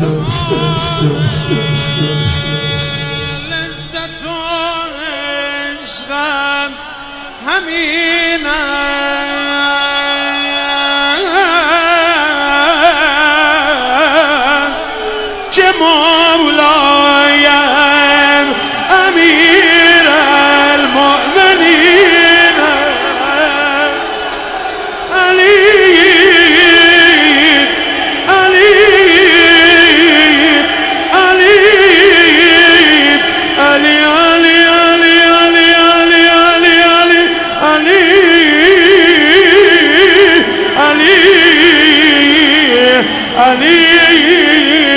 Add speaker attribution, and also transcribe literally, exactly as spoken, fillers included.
Speaker 1: لذت و عشقم همین است که مولایم امیر المؤمنین علی علی علی علی علی علی علی علی علی علی علی علی علی